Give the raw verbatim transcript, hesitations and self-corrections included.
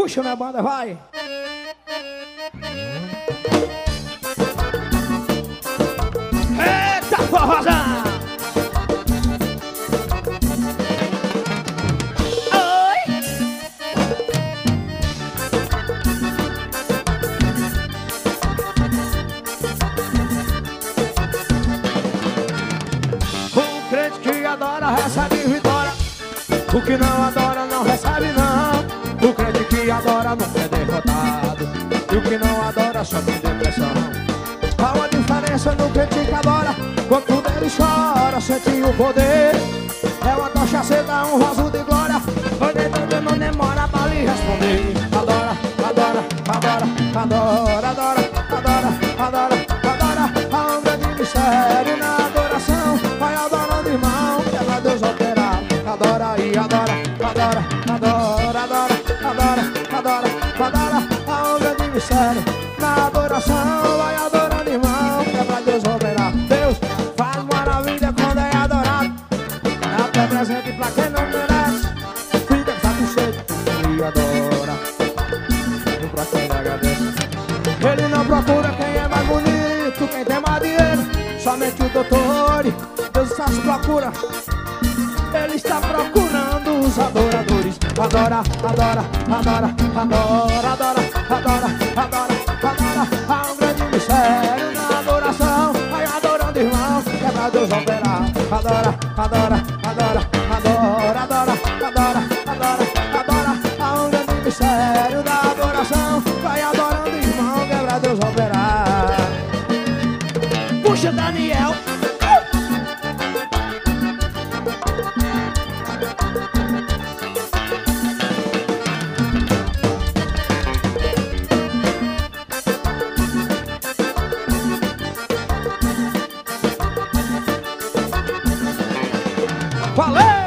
Puxa minha banda, vai. Eita, forrozão. Recebe vitória. O que não adora não recebe não. O crente que adora nunca é derrotado. E o que não adora só tem depressão. Há uma diferença no crente que adora. Quando tudo ele chora, sente o poder. É uma tocha acesa, um vaso de glória. Onde tudo não demora pra lhe responder. Adora, adora, adora, adora, adora, adora, adora, adora. Há um grande mistério na adoração. Vai adorando, irmão, que é pra Deus operar. Adora e adora, adora, adora, adora, adora, adora, adora. Há um grande mistério na adoração. Vai adorando, irmão, que é pra Deus operar. Deus faz maravilha quando é adorado. Até presente pra quem não merece. Fica satisfeito e adora. E pra quem agradece. Ele não procura quem é mais bonito, quem tem mais dinheiro. Somente o doutor, Deus está se procura. Ele está procurando os adoradores. Adora, adora, adora, adora, adora, adora, adora, adora. Há um grande mistério na adoração. Vai adorando, irmão, que é pra Deus operar. Adora, adora, adora, adora, adora, adora, adora, adora. Há um grande mistério da adoração. Vai adorando, irmão, que é pra Deus operar. Puxa, Daniel. Valeu!